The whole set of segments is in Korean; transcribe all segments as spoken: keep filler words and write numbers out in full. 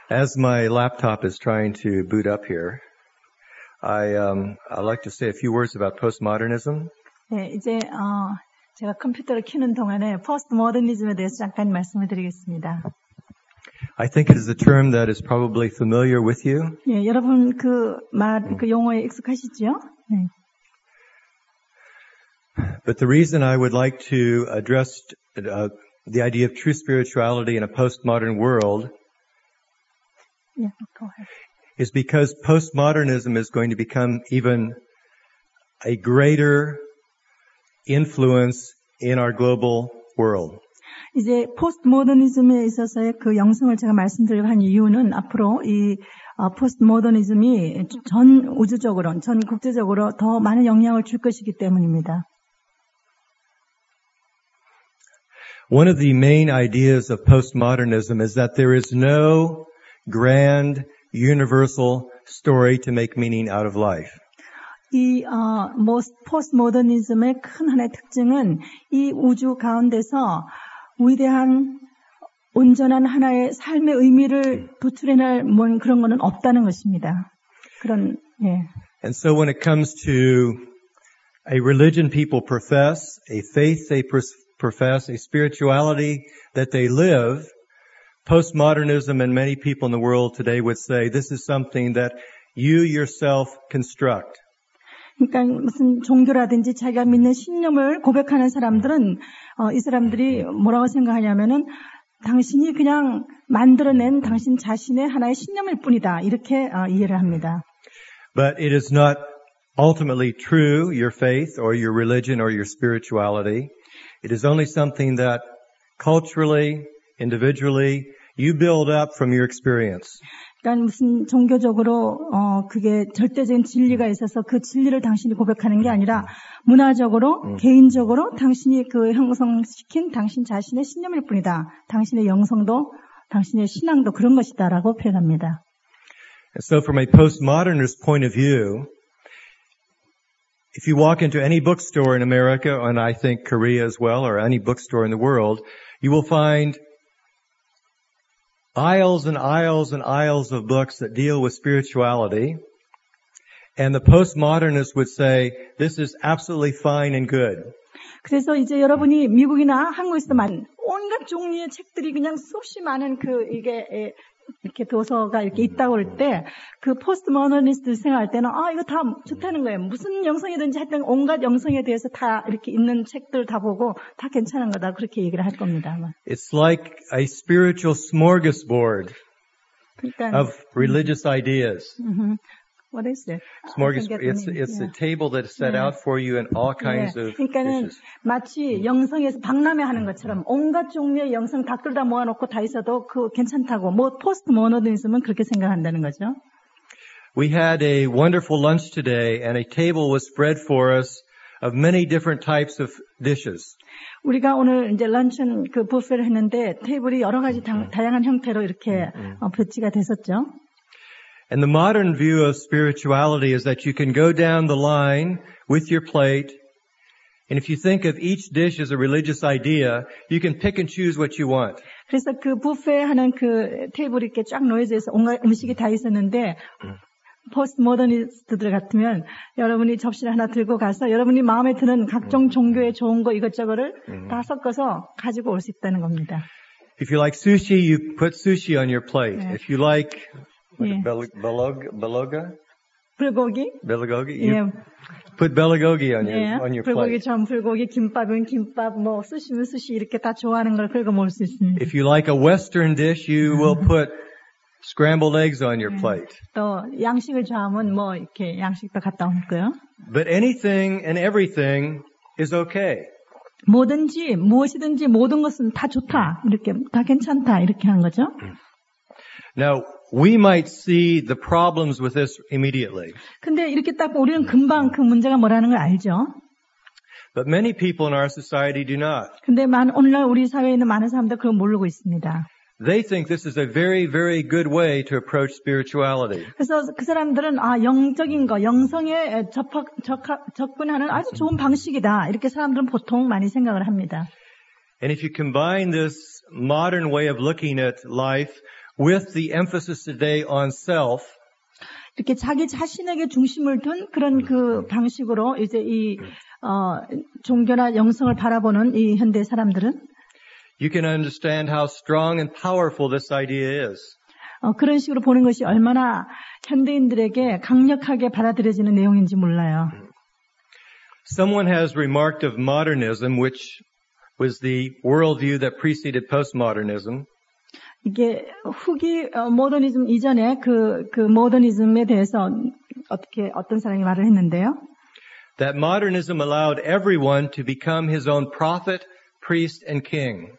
As my laptop is trying to boot up here, I um, I'd like to say a few words about postmodernism. 네, 이제 어, 제가 컴퓨터를 켜는 동안에 포스트모더니즘에 대해서 잠깐 말씀을 드리겠습니다. I think it is a term that is probably familiar with you. 예, 여러분 그 말, 그 용어에 익숙하시죠? 네. But the reason I would like to address uh, the idea of true spirituality in a postmodern world Yeah, go ahead. is because postmodernism is going to become even a greater influence in our global world. 이제 포스트모더니즘에 있어서의 그 영성을 제가 말씀드리려고 한 이유는 앞으로 이 어, 포스트모더니즘이 전 우주적으로, 전 국제적으로 더 많은 영향을 줄 것이기 때문입니다. One of the main ideas of postmodernism is that there is no grand, universal story to make meaning out of life. 이 어, 뭐, 포스트모더니즘의 큰 하나의 특징은 이 우주 가운데서 위대한 온전한 하나의 삶의 의미를 도출해낼 뭔 그런 거는 없다는 것입니다. 그런 예. And so when it comes to a religion people profess, a faith they profess, a spirituality that they live, postmodernism and many people in the world today would say this is something that you yourself construct. 그러니까 무슨 종교라든지 자기가 믿는 신념을 고백하는 사람들은 어, 이 사람들이 뭐라고 생각하냐면은 당신이 그냥 만들어낸 당신 자신의 하나의 신념일 뿐이다. 이렇게 어, 이해를 합니다. But it is not ultimately true, your faith or your religion or your spirituality. It is only something that culturally, individually, you build up from your experience. 그러니까 무슨 종교적으로 어 그게 절대적인 진리가 있어서 그 진리를 당신이 고백하는 게 아니라 문화적으로, 음. 개인적으로 당신이 그 형성시킨 당신 자신의 신념일 뿐이다. 당신의 영성도, 당신의 신앙도 그런 것이다라고 표현합니다. So from a postmodernist point of view, if you walk into any bookstore in America, and I think Korea as well, or any bookstore in the world, you will find aisles and aisles and aisles of books that deal with spirituality. And the postmodernists would say, this is absolutely fine and good. 그래서 이제 여러분이 미국이나 한국에서도 많은 온갖 종류의 책들이 그냥 수없이 많은 그 이게 이렇게 도서가 이렇게 있다고 그럴 때 그 포스트모더니스트들 생각할 때는 아 이거 다 좋다는 거예요. 무슨 영성이든지 하여튼 온갖 영성에 대해서 다 이렇게 있는 책들 다 보고 다 괜찮은 거다 그렇게 얘기를 할 겁니다. 아마. It's like a spiritual smorgasbord 그러니까, of religious ideas. Mm-hmm. What is it? Smorgasbord. It's it's yeah. a table that is set yeah. out for you in all kinds yeah. of 그러니까는 dishes. 마치 영성에서 박람회 하는 것처럼 온갖 종류의 영성 다 끌다 모아놓고 다 있어도 그 괜찮다고. 뭐 포스트 모더니즘은 그렇게 생각한다는 거죠. We had a wonderful lunch today, and a table was spread for us of many different types of dishes. 우리가 오늘 이제 런천 그 뷔페를 했는데 테이블이 여러 가지 다, 다양한 형태로 이렇게 어, 배치가 됐었죠. And the modern view of spirituality is that you can go down the line with your plate, and if you think of each dish as a religious idea, you can pick and choose what you want. 그래서 그 뷔페 하는 그 테이블이 이렇게 쫙 놓여져 있어 온갖 음식이 다 있었는데 포스트 모더니스트들 같으면 여러분이 접시를 하나 들고 가서 여러분이 마음에 드는 각종 종교의 좋은 거 이것저것을 다 섞어서 가지고 올 수 있다는 겁니다. If you like sushi, you put sushi on your plate. Yeah. If you like Yeah. beluga, beluga, 불고기, belugogi, you yeah. put belugogi on your yeah. on your 불고기 plate. 전 불고기, 김밥은 김밥, 뭐 스시는 스시 이렇게 다 좋아하는 걸 긁어 먹을 수 있습니다. If you like a Western dish, you will put scrambled eggs on your plate. 또 양식을 좋아하면 뭐 이렇게 양식도 갖다 얹고요. But anything and everything is okay. 뭐든지 무엇이든지 모든 것은 다 좋다 이렇게 다 괜찮다 이렇게 하는 거죠. Now we might see the problems with this immediately. 근데 이렇게 딱 우리는 금방 그 문제가 뭐라는 걸 알죠. But many people in our society do not. 근데 만, 오늘날 우리 사회에 있는 많은 사람들 그걸 모르고 있습니다. They think this is a very, very good way to approach spirituality. 그래서 그 사람들은 아 영적인 거, 영성에 접학, 접학, 접근하는 아주 좋은 방식이다. 이렇게 사람들은 보통 많이 생각을 합니다. And if you combine this modern way of looking at life with the emphasis today on self, 이렇게 자기 자신에게 중심을 둔 그런 그 방식으로 이제 이 어, 종교나 영성을 바라보는 이 현대 사람들은 you can understand how strong and powerful this idea is. 어, 그런 식으로 보는 것이 얼마나 현대인들에게 강력하게 받아들여지는 내용인지 몰라요. Someone has remarked of modernism, which was the worldview that preceded postmodernism. 이게 후기 어, 모더니즘 이전에 그, 그 모더니즘에 대해서 어떻게 어떤 사람이 말을 했는데요. That modernism allowed everyone to become his own prophet, priest, and king.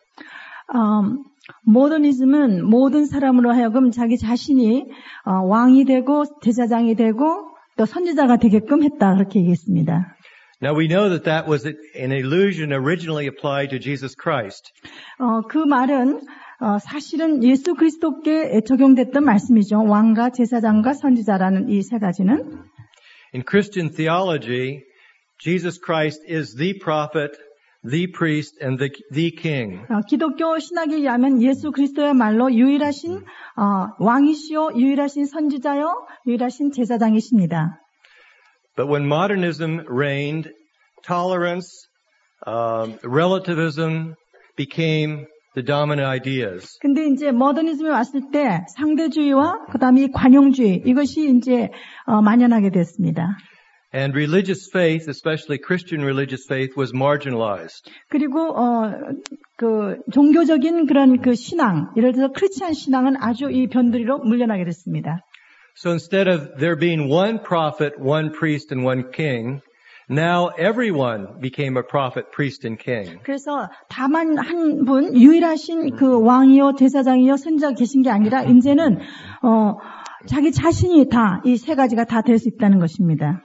어, 모더니즘은 모든 사람으로 하여금 자기 자신이 어, 왕이 되고 제사장이 되고 또 선지자가 되게끔 했다 그렇게 얘기했습니다. Now we know that that was an illusion originally applied to Jesus Christ. 어, 그 말은 어, 사실은 예수 그리스도께 적용됐던 말씀이죠. 왕과 제사장과 선지자라는 이 세 가지는. In Christian theology, Jesus Christ is the prophet, the priest, and the, the king. 어, 기독교 신학에 의하면 예수 그리스도야말로 유일하신 어, 왕이시요, 유일하신 선지자요, 유일하신 제사장이십니다. But when modernism reigned, tolerance, um, relativism became the dominant ideas. 근데 이제 모더니즘이 왔을 때 상대주의와 그다음에 이 관용주의 이것이 이제 어, 만연하게 됐습니다. And religious faith, especially Christian religious faith, was marginalized. 그리고 어, 그 종교적인 그런 그 신앙, 예를 들어서 크리스찬 신앙은 아주 이 변두리로 물려나게 됐습니다. So instead of there being one prophet, one priest, and one king, now everyone became a prophet, priest, and king. 그래서 다만 한 분 유일하신 그 왕이요, 제사장이요, 선지자가 계신 게 아니라 이제는 어, 자기 자신이 다 이 세 가지가 다 될 수 있다는 것입니다.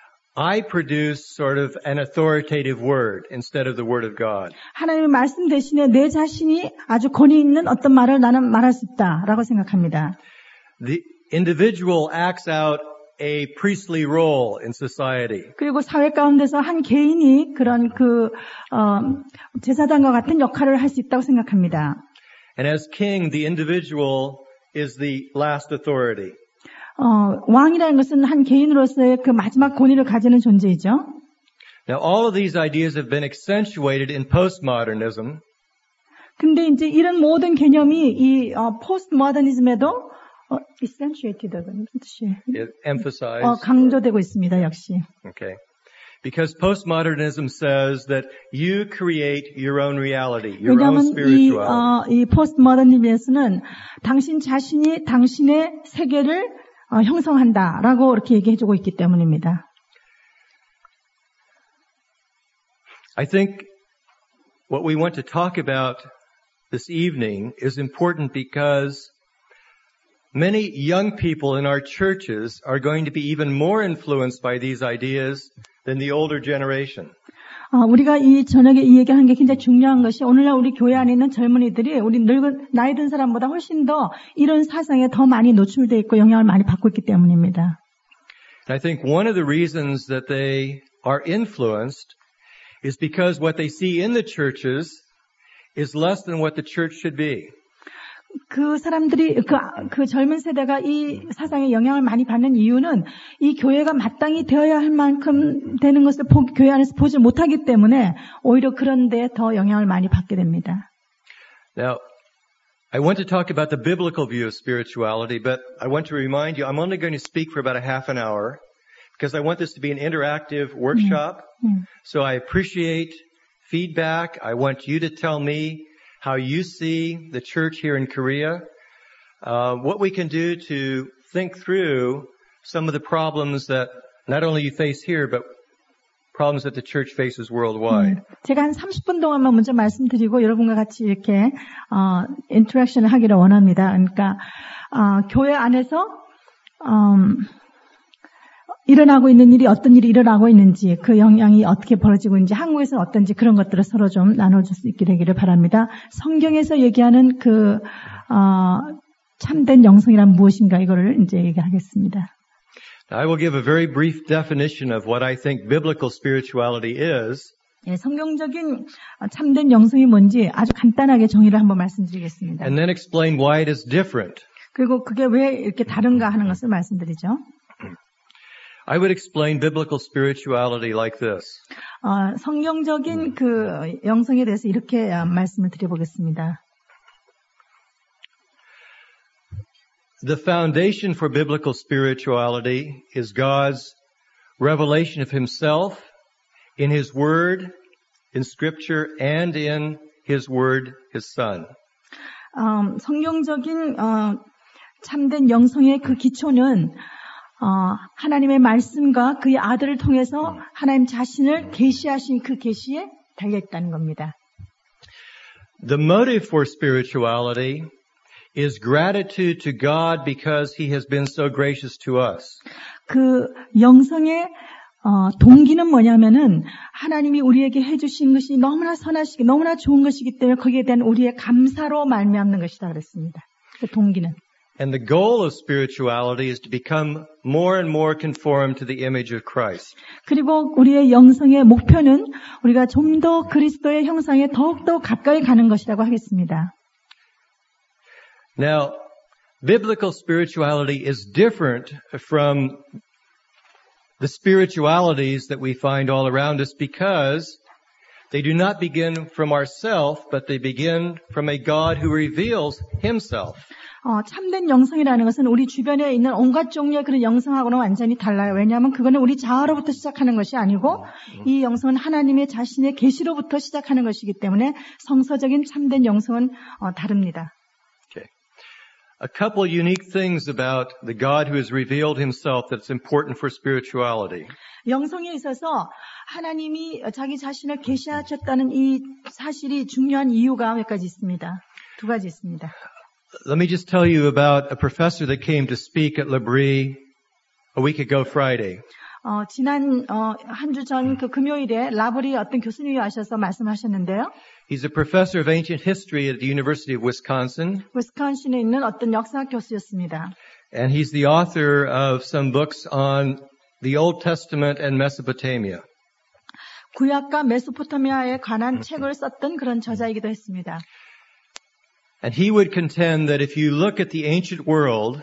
I produce sort of an authoritative word instead of the word of God. 하나님의 말씀 대신에 내 자신이 아주 권위 있는 어떤 말을 나는 말할 수 있다라고 생각합니다. The individual acts out a priestly role in society. 그리고 사회 가운데서 한 개인이 그런 그 어, 제사장과 같은 역할을 할 수 있다고 생각합니다. And as king, the individual is the last authority. 어, 왕이라는 것은 한 개인으로서의 그 마지막 권위를 가지는 존재이죠. Now all of these ideas have been accentuated in postmodernism. 근데 이제 이런 모든 개념이 이 어, 포스트 모더니즘에도 어, accentuated가 무슨 뜻이에요? Emphasized. 어, 강조되고 있습니다, 역시. Okay. Because postmodernism says that you create your own reality, your own 왜냐하면 이, spirituality. 어, 이 포스트 모더니즘에서는 당신 자신이 당신의 세계를 어, 형성한다라고 이렇게 얘기해주고 있기 때문입니다. I think what we want to talk about this evening is important because many young people in our churches are going to be even more influenced by these ideas than the older generation. 어, 우리가 이 저녁에 이 얘기하는 게 굉장히 중요한 것이 오늘날 우리 교회 안에 있는 젊은이들이 우리 늙은 나이 든 사람보다 훨씬 더 이런 사상에 더 많이 노출되어 있고 영향을 많이 받고 있기 때문입니다. I think one of the reasons that they are influenced is because what they see in the churches is less than what the church should be. 그 사람들이 그, 그 젊은 세대가 이 사상에 영향을 많이 받는 이유는 이 교회가 마땅히 되어야 할 만큼 되는 것을 보, 교회 안에서 보지 못하기 때문에 오히려 그런 데 더 영향을 많이 받게 됩니다. Now, I want to talk about the biblical view of spirituality, but I want to remind you, I'm only going to speak for about a half an hour because I want this to be an interactive workshop. 음, 음. So I appreciate feedback. I want you to tell me how you see the church here in Korea, uh, what we can do to think through some of the problems that not only you face here, but problems that the church faces worldwide. 음, 제가 한 삼십 분 동안만 먼저 말씀드리고 여러분과 같이 이렇게 어, 인터랙션을 하기를 원합니다. 그러니까 어, 교회 안에서 음, 일어나고 있는 일이 어떤 일이 일어나고 있는지 그 영향이 어떻게 벌어지고 있는지 한국에서는 어떤지 그런 것들을 서로 좀 나눠줄 수 있게 되기를 바랍니다. 성경에서 얘기하는 그 어, 참된 영성이란 무엇인가 이거를 이제 얘기하겠습니다. I will give a very brief definition of what I think biblical spirituality is. 예, 성경적인 참된 영성이 뭔지 아주 간단하게 정의를 한번 말씀드리겠습니다. And then explain why it is different. 그리고 그게 왜 이렇게 다른가 하는 것을 말씀드리죠. I would explain biblical spirituality like this. 어, 성경적인 그 영성에 대해서 이렇게 말씀을 드려보겠습니다. The foundation for biblical spirituality is God's revelation of Himself in His Word, in Scripture, and in His Word, His Son. 어, 성경적인 어, 참된 영성의 그 기초는 어, 하나님의 말씀과 그의 아들을 통해서 하나님 자신을 계시하신 그 계시에 달려있다는 겁니다. The motive for spirituality is gratitude to God because He has been so gracious to us. 그 영성의 어, 동기는 뭐냐면은 하나님이 우리에게 해주신 것이 너무나 선하시고 너무나 좋은 것이기 때문에 거기에 대한 우리의 감사로 말미암는 것이다 그랬습니다. 그 동기는. And the goal of spirituality is to become more and more conformed to the image of Christ. 그리고 우리의 영성의 목표는 우리가 좀 더 그리스도의 형상에 더욱더 가까이 가는 것이라고 하겠습니다. Now, biblical spirituality is different from the spiritualities that we find all around us because they do not begin from ourselves, but they begin from a God who reveals Himself. 어, 참된 영성이라는 것은 우리 주변에 있는 온갖 종류의 그런 영성하고는 완전히 달라요. 왜냐하면 그거는 우리 자아로부터 시작하는 것이 아니고 이 영성은 하나님의 자신의 계시로부터 시작하는 것이기 때문에 성서적인 참된 영성은 어, 다릅니다. Okay. A couple unique things about the God who has revealed Himself that's important for spirituality. 영성에 있어서 하나님이 자기 자신을 계시하셨다는 이 사실이 중요한 이유가 몇 가지 있습니다. 두 가지 있습니다. Let me just tell you about a professor that came to speak at L'Abri a week ago Friday. 어, 지난 어, 한 주 전 그 금요일에 라브리 어떤 교수님이 와셔서 말씀하셨는데요. He's a professor of ancient history at the University of Wisconsin. 위스콘신에 있는 어떤 역사학 교수였습니다. And he's the author of some books on the Old Testament and Mesopotamia. 구약과 메소포타미아에 관한 책을 썼던 그런 저자이기도 했습니다. And he would contend that if you look at the ancient world,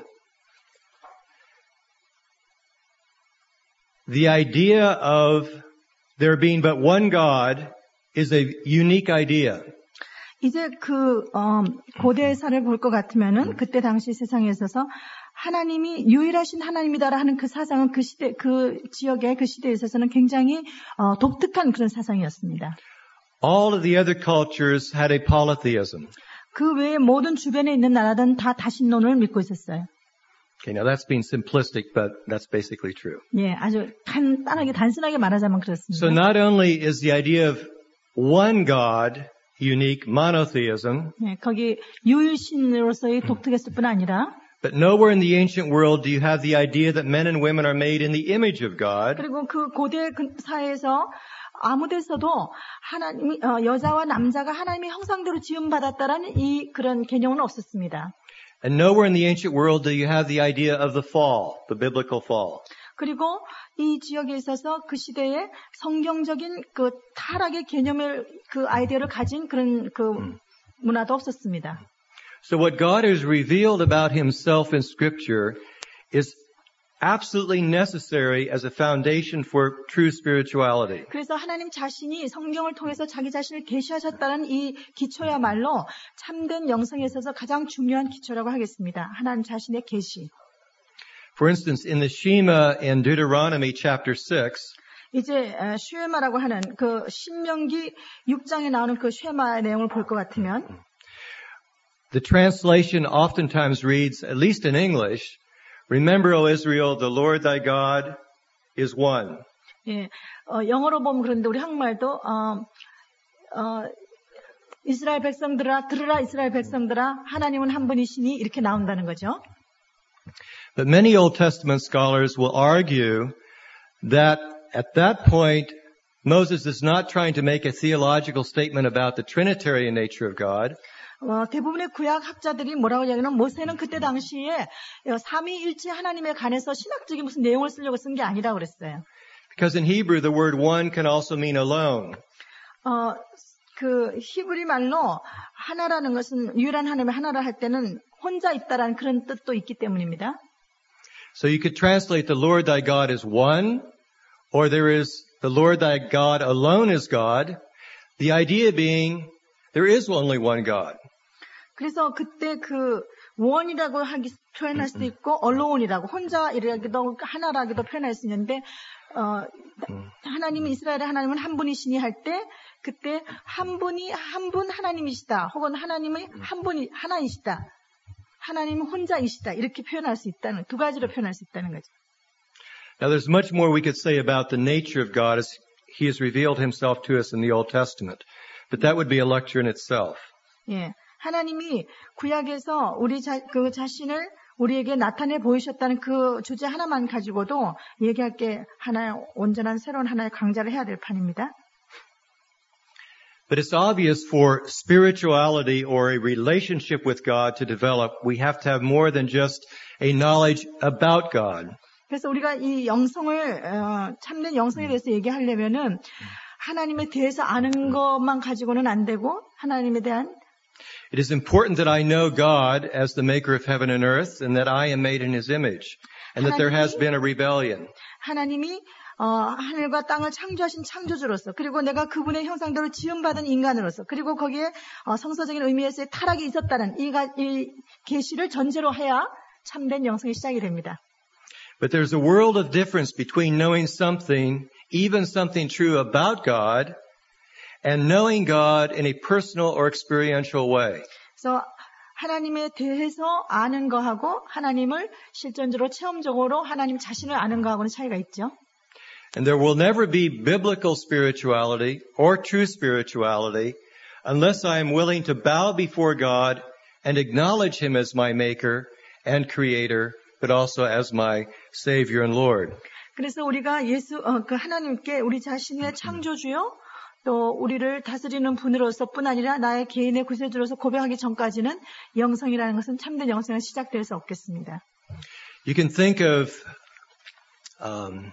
the idea of there being but one God is a unique idea. 이제 그 어, 고대사를 볼 것 같으면은 그때 당시 세상에 있어서 하나님이 유일하신 하나님이다라 하는 그 사상은 그 시대 그 지역의 그 시대에 있어서는 굉장히 어, 독특한 그런 사상이었습니다. All of the other cultures had a polytheism. 그 외에 모든 주변에 있는 나라들은 다 다신론을 믿고 있었어요. Okay, now that's being simplistic, but that's basically true. 예, 아주 간단하게 단순하게 말하자면 그렇습니다. So not only is the idea of one God unique, monotheism, 예, 거기 유일신으로서의 독특했을 뿐 아니라 but nowhere in the ancient world do you have the idea that men and women are made in the image of God. 그리고 그 고대 사회에서 아무 데서도 하나님이 어, 여자와 남자가 하나님의 형상대로 지음받았다라는 이 그런 개념은 없었습니다. And nowhere in the ancient world do you have the idea of the fall, the biblical fall. 그리고 이 지역에 있어서 그 시대에 성경적인 그 타락의 개념을 그 아이디어를 가진 그런 그 문화도 없었습니다. So what God has revealed about Himself in Scripture is absolutely necessary as a foundation for true spirituality. 그래서 하나님 자신이 성경을 통해서 자기 자신을 계시하셨다는 이 기초야말로 참된 영성에 있어서 가장 중요한 기초라고 하겠습니다. 하나님 자신의 계시. For instance, in the Shema in Deuteronomy chapter six, 이제 쉐마라고 하는 그 신명기 육 장에 나오는 그 쉐마의 내용을 볼 것 같으면 the translation oftentimes reads, at least in English, Remember, O Israel, the Lord thy God is one. 예, 어, 영어로 보면 그런데 우리 한국말도 어, 어, 이스라엘 백성들아 들으라 이스라엘 백성들아 하나님은 한 분이시니 이렇게 나온다는 거죠. But many Old Testament scholars will argue that at that point Moses is not trying to make a theological statement about the Trinitarian nature of God. 어, 대부분의 구약 학자들이 뭐라고 이야기하면 모세는 그때 당시에 삼위일체 하나님에 관해서 신학적인 무슨 내용을 쓰려고 쓴 게 아니라고 그랬어요. Because in Hebrew the word one can also mean alone. 어, 그 히브리 말로 하나라는 것은 유일한 하나님의 하나라 할 때는 혼자 있다라는 그런 뜻도 있기 때문입니다. So you could translate the Lord thy God as one, or there is the Lord thy God alone is God. The idea being there is only one God. 그래서 그때 그 원이라고 하기 표현할 수도 있고 alonei라고 혼자이라기도 하나라기도 표현할 수 있는데 어, 하나님이 이스라엘의 하나님은 한 분이시니 할 때 그때 한 분이 한 분 하나님이시다 혹은 하나님의 한 분이 하나이시다 하나님은 혼자이시다 이렇게 표현할 수 있다는 두 가지로 표현할 수 있다는 거죠. Now there's much more we could say about the nature of God as He has revealed Himself to us in the Old Testament, but that would be a lecture in itself. 예, 하나님이 구약에서 우리 자, 그 자신을 우리에게 나타내 보이셨다는 그 주제 하나만 가지고도 얘기할 게 하나의 온전한 새로운 하나의 강좌를 해야 될 판입니다. But it's obvious for spirituality or a relationship with God to develop, we have to have more than just a knowledge about God. 그래서 우리가 이 영성을 어, 참된 영성에 대해서 얘기하려면은 하나님에 대해서 아는 것만 가지고는 안 되고 하나님에 대한 It is important that I know God as the maker of heaven and earth and that I am made in His image and that there has been a rebellion. 하나님이 어, 하늘과 땅을 창조하신 창조주로서 그리고 내가 그분의 형상대로 지음받은 인간으로서 그리고 거기에 어, 성서적인 의미에서의 타락이 있었다는 이, 이 계시를 전제로 해야 참된 영성이 시작이 됩니다. But there's a world of difference between knowing something, even something true about God, and knowing God in a personal or experiential way. 그래서 하나님에 대해서 아는 거하고 하나님을 실전적으로 체험적으로 하나님 자신을 아는 거하고는 차이가 있죠. And there will never be biblical spirituality or true spirituality unless I am willing to bow before God and acknowledge Him as my maker and creator, but also as my Savior and Lord. 그래서 우리가 예수, 어, 그 하나님께 우리 자신의 창조주요, 또 우리를 다스리는 분으로서뿐 아니라 나의 개인의 구세주로서 고백하기 전까지는 영성이라는 것은 참된 영성은 시작될 수 없겠습니다. You can think of, um,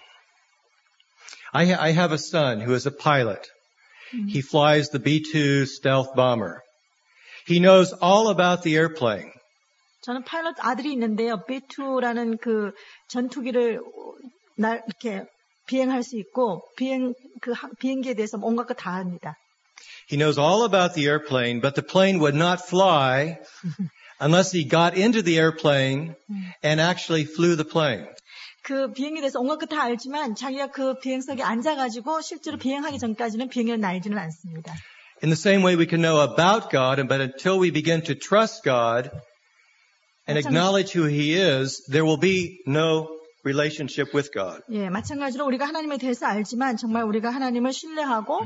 I, ha- I have a son who is a pilot. He flies the B two stealth bomber. He knows all about the airplane. 저는 파일럿 아들이 있는데요. 비 투라는 그 전투기를 날 이렇게 비행할 수 있고 비행 그 비행기에 대해서 온갖 거 다 합니다. He knows all about the airplane, but the plane would not fly unless he got into the airplane and actually flew the plane. 그 비행기에 대해서 온갖 거 다 알지만 자기가 그 비행석에 앉아가지고 실제로 비행하기 전까지는 비행기를 날지는 않습니다. In the same way we can know about God, but until we begin to trust God and acknowledge who He is, there will be no relationship with God. 예, 마찬가지로 우리가 하나님에 대해서 알지만 정말 우리가 하나님을 신뢰하고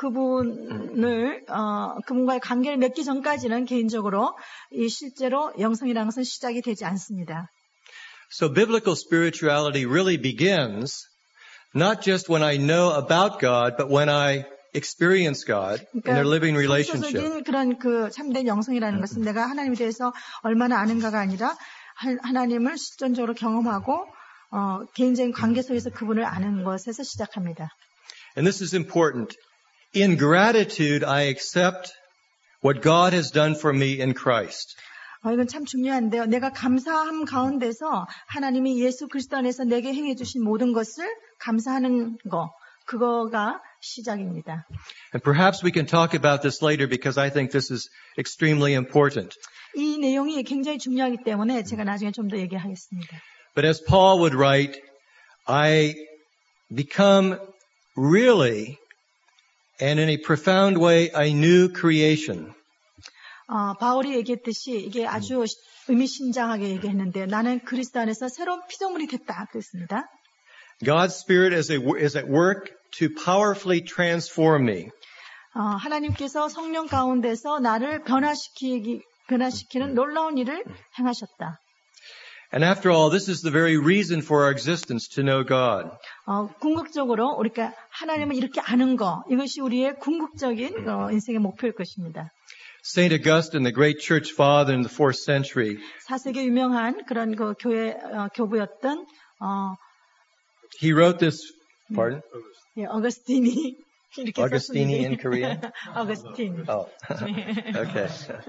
그분을 어, 그분과의 관계를 맺기 전까지는 개인적으로 이 실제로 영성이라는 것은 시작이 되지 않습니다. So biblical spirituality really begins not just when I know about God, but when I experience God in a living relationship. 성서적인 그런 그 참된 영성이라는 것은 내가 하나님에 대해서 얼마나 아는가가 아니라 하나님을 실존적으로 경험하고 어, 개인적인 관계 속에서 그분을 아는 것에서 시작합니다. And this is important. In gratitude, I accept what God has done for me in Christ. 어, 이건 참 중요한데요. 내가 감사함 가운데서 하나님이 예수 그리스도 안에서 내게 행해 주신 모든 것을 감사하는 거, 그거가 시작입니다. And perhaps we can talk about this later because I think this is extremely important. 이 내용이 굉장히 중요하기 때문에 제가 나중에 좀 더 얘기하겠습니다. But as Paul would write, I become really and in a profound way a new creation. 어, 바울이 얘기했듯이 이게 아주 의미심장하게 얘기했는데 나는 그리스도 안에서 새로운 피조물이 됐다 그랬습니다. God's Spirit is, a, is at work to powerfully transform me. 어, 하나님께서 성령 가운데서 나를 변화시키기, 변화시키는 놀라운 일을 행하셨다. And after all, this is the very reason for our existence, to know God. 어, 궁극적으로 우리가 하나님을 이렇게 아는 거, 이것이 우리의 궁극적인 어, 인생의 목표일 것입니다. Saint Augustine, the great church father in the fourth century, 사세계 유명한 그런 그 교회 어, 교부였던 어, he wrote this, pardon? 예, 어거스틴이 이렇게 Augustini 썼는데. in Korean? 아우구스틴. Oh, okay.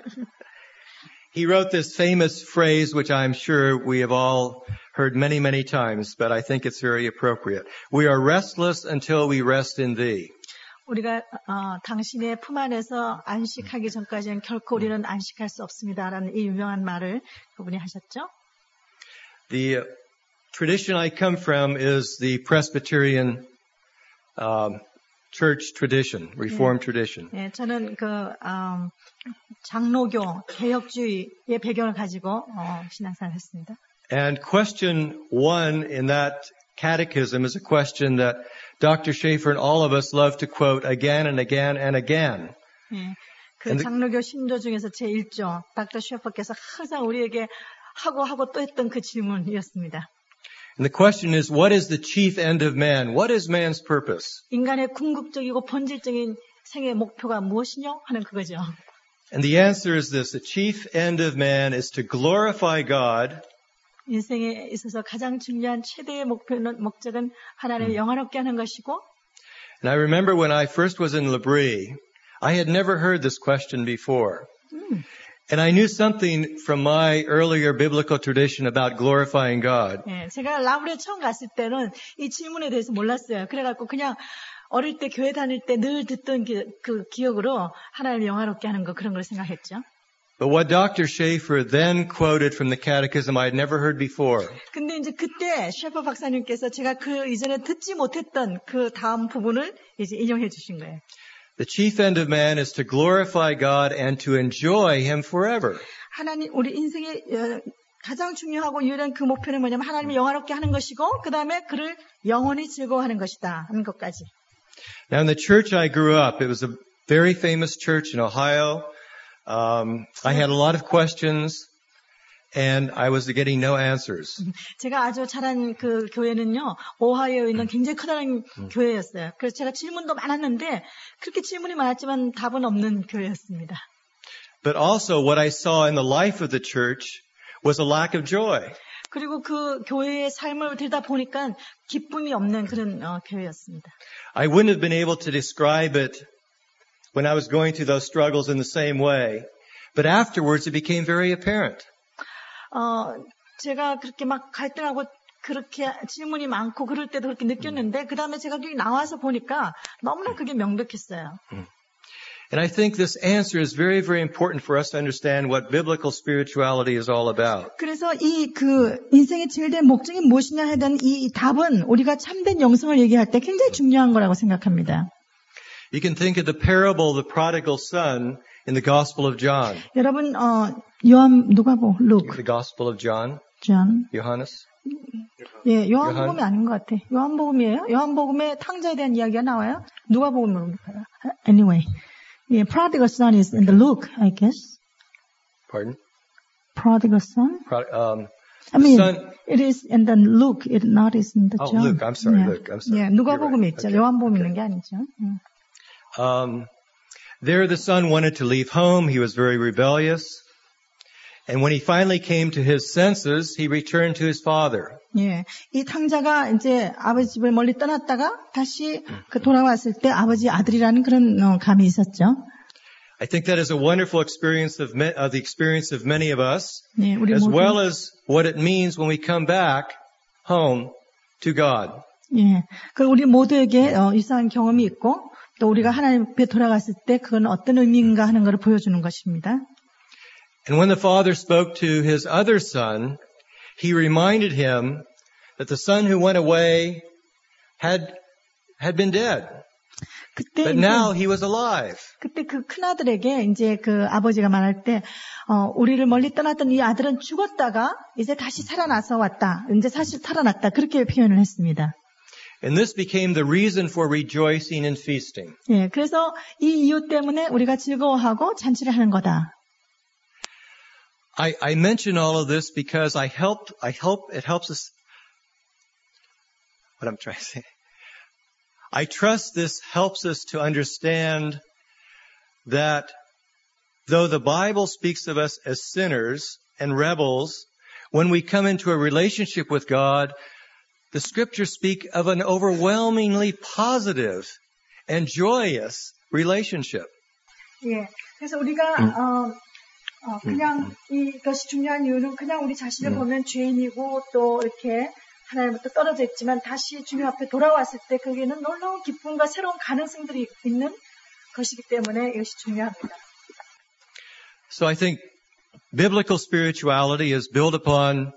He wrote this famous phrase, which I'm sure we have all heard many, many times, but I think it's very appropriate. We are restless until we rest in thee. 우리가 어, 당신의 품 안에서 안식하기 전까지는 결코 우리는 안식할 수 없습니다라는 이 유명한 말을 그분이 하셨죠. The tradition I come from is the Presbyterian um, church tradition, Reformed 예. tradition. 예, 저는 그 음, 장로교 개혁주의의 배경을 가지고 어, 신앙생활을 했습니다. And question one in that catechism is a question that Doctor Schaefer and all of us love to quote again and again and again. 예, 그 장로교 신조 중에서 제일 조 닥터 셰퍼께서 항상 우리에게 하고 하고 또 했던 그 질문이었습니다. And the question is, what is the chief end of man? What is man's purpose? 인간의 궁극적이고 본질적인 생애의 목표가 무엇이냐 하는 그거죠. And the answer is this: the chief end of man is to glorify God. 인생에 있어서 가장 중요한 최대의 목표는 목적은 하나님을 영화롭게 하는 것이고. And I remember when I first was in L'Abri, I had never heard this question before. 음. And I knew something from my earlier biblical tradition about glorifying God. 예, 제가 라브리에 처음 갔을 때는 이 질문에 대해서 몰랐어요. 그래갖고 그냥 어릴 때 교회 다닐 때 늘 듣던 그, 그 기억으로 하나님을 영화롭게 하는 거 그런 걸 생각했죠. But what Doctor Schaefer then quoted from the catechism I had never heard before. 근데 이제 그때 셰퍼 박사님께서 제가 그 이전에 듣지 못했던 그 다음 부분을 이제 인용해 주신 거예요. The chief end of man is to glorify God and to enjoy Him forever. 하나님, 우리 인생의 가장 중요하고 유일한 그 목표는 뭐냐면 하나님을 영화롭게 하는 것이고 그 다음에 그를 영원히 즐거워하는 것이다 하는 것까지. Now in the church I grew up, it was a very famous church in Ohio. Um, I had a lot of questions and I was getting no answers. 제가 아주 자란 그 교회는요, 오하이오에 있는 굉장히 커다란 음. 교회였어요. 그래서 제가 질문도 많았는데 그렇게 질문이 많았지만 답은 없는 교회였습니다. But also what I saw in the life of the church was a lack of joy. 그리고 그 교회의 삶을 들다 보니까 기쁨이 없는 그런 어, 교회였습니다. I wouldn't have been able to describe it when I was going through those struggles in the same way, but afterwards it became very apparent. 어, 제가 그렇게 막 갈등하고 그렇게 질문이 많고 그럴 때도 그렇게 느꼈는데 그 다음에 제가 여기 나와서 보니까 너무나 그게 명백했어요. And I think this answer is very, very important for us to understand what biblical spirituality is all about. 그래서 이 그 인생의 제일된 목적이 무엇이냐 하던 이 답은 우리가 참된 영성을 얘기할 때 굉장히 중요한 거라고 생각합니다. You can think of the parable of the prodigal son in the Gospel of John. 여러분, 어, 요한 누가복, Luke. The Gospel of John. John. Johannes. 예, 요한복음이 아닌 것 같아. 요한복음이에요. 요한복음의 탕자에 대한 이야기가 나와요. 누가복음으로 볼까요? Anyway, yeah, prodigal son is in the Luke, I guess. Pardon? Prodigal son. Pro- um, I mean, son, it is in the Luke. It not is in the oh, John. Luke. I'm sorry, yeah. Luke. I'm sorry. 예, 누가복음이 right. 있죠. Okay. 요한복음 Okay. 있는 게 아니죠. 음. Um, there the son wanted to leave home. He was very rebellious. And when he finally came to his senses, he returned to his father. 예, 이 탕자가 이제 아버지 집을 멀리 떠났다가 다시 그 돌아왔을 때 아버지 아들이라는 그런 어, 감이 있었죠. I think that is a wonderful experience of, me, of the experience of many of us, 예, 우리 as 모두, well as what it means when we come back home to God. 예, 그 우리 모두에게 어, 유사한 경험이 있고 또 우리가 하나님 앞에 돌아갔을 때 그건 어떤 의미인가 하는 것을 보여주는 것입니다. And when the father spoke to his other son, he reminded him that the son who went away had had been dead. 그때 But now he was alive. 그때 그 큰아들에게 이제 그 아버지가 말할 때, 어, 우리를 멀리 떠났던 이 아들은 죽었다가 이제 다시 살아나서 왔다. 이제 사실 살아났다. 그렇게 표현을 했습니다. And this became the reason for rejoicing and feasting. 예, 그래서 이 이유 때문에 우리가 즐거워하고 잔치를 하는 거다. I, I mention all of this because I help, I hope it helps us, what I'm trying to say. I trust this helps us to understand that though the Bible speaks of us as sinners and rebels, when we come into a relationship with God, the scriptures speak of an overwhelmingly positive and joyous relationship. 예. 그래서 우리가 어, 어, 그냥 이것이 중요한 이유는 그냥 우리 자신을 음. 보면 죄인이고 또 이렇게 하나님부터 떨어져 있지만 다시 주님 앞에 돌아왔을 때 거기에는 놀라운 기쁨과 새로운 가능성들이 있는 것이기 때문에 이것이 중요합니다. So I think biblical spirituality is built upon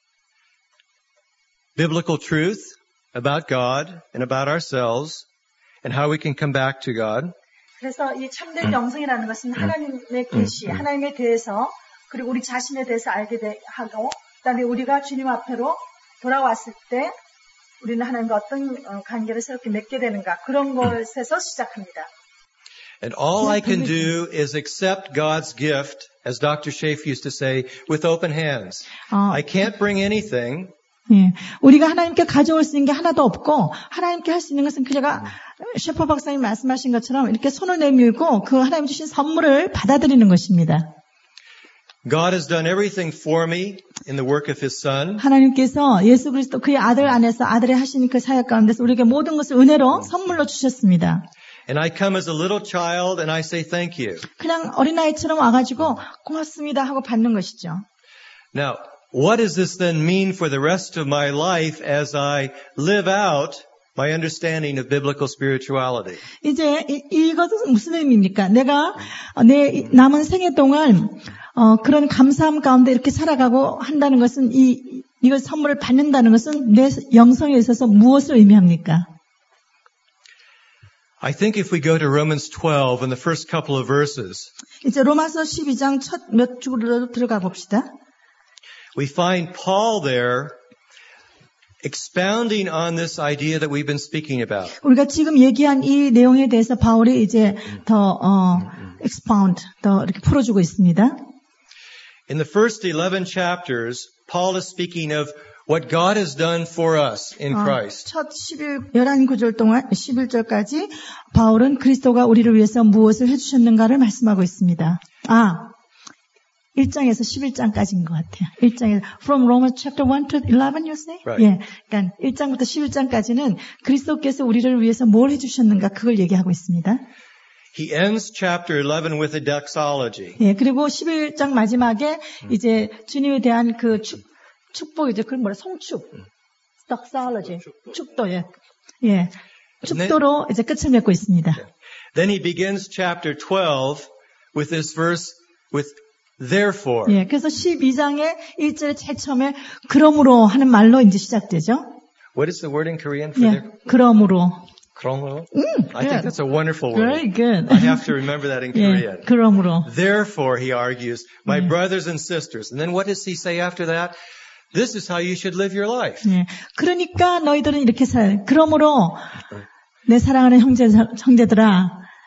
biblical truth about God and about ourselves and how we can come back to God. 그래서 이 참된 영성이라는 것은 하나님의 계시, 하나님에 대해서 그리고 우리 자신에 대해서 알게 되, 하고 그다음에 우리가 주님 앞으로 돌아왔을 때 우리는 하나님과 어떤 관계를 새롭게 맺게 되는가 그런 것에서 시작합니다. And all I can do is accept God's gift, as Doctor Schaaf used to say, with open hands. 어, I can't bring anything. 예, 우리가 하나님께 가져올 수 있는 게 하나도 없고 하나님께 할 수 있는 것은 그제가 셰퍼 박사님 말씀하신 것처럼 이렇게 손을 내밀고 그 하나님 주신 선물을 받아들이는 것입니다. God has done everything for me in the work of His Son. 하나님께서 예수 그리스도 그의 아들 안에서 아들의 하신 그 사역 가운데서 우리에게 모든 것을 은혜로 선물로 주셨습니다. And I come as a little child and I say thank you. 그냥 어린아이처럼 와가지고 고맙습니다 하고 받는 것이죠. Now, what does this then mean for the rest of my life as I live out my understanding of biblical spirituality? 이제 이, 이것은 무슨 의미입니까? 내가 내 남은 생애 동안 어, 그런 감사함 가운데 이렇게 살아가고 한다는 것은 이 이걸 선물을 받는다는 것은 내 영성에 있어서 무엇을 의미합니까? I think if we go to Romans twelve in the first couple of verses, 이제 로마서 십이 장 첫 몇 줄로 들어가 봅시다. we find Paul there expounding on this idea that we've been speaking about. 우리가 지금 얘기한 이 내용에 대해서 바울이 이제 더 어, expound, 더 이렇게 풀어주고 있습니다. In the first eleven chapters, Paul is speaking of what God has done for us in 어, Christ. 첫 십일, 열한 구절 동안 십일 절까지 바울은 그리스도가 우리를 위해서 무엇을 해주셨는가를 말씀하고 있습니다. 아, 일 장에서 십일 장까지인 것 같아요. 일 장에서 from Romans chapter one to eleven, you say? Right. 예, 그러니까 일 장부터 십일 장까지는 그리스도께서 우리를 위해서 뭘 해주셨는가 그걸 얘기하고 있습니다. He ends chapter eleven with a doxology. 예, 그리고 십일 장 마지막에 이제 주님에 대한 그 축, 축복이죠. 그걸 뭐라 송축, doxology, 축도, 예, 예, 축도로 이제 끝을 맺고 있습니다. Then he begins chapter twelve with this verse with therefore. 예, 그래서 십이 장의 일 절에 제일 처음에 그러므로 하는 말로 이제 시작되죠. What is the word in Korean for 예, there? 그러므로. 그러므로? 음, I think that's a wonderful Very word. good. I have to remember that in 예, Korean. 그러므로. Therefore, he argues, my brothers and sisters. And then what does he say after that? This is how you should live your life. 예, 그러니까 너희들은 이렇게 살. 그러므로 내 사랑하는 형제 형제들아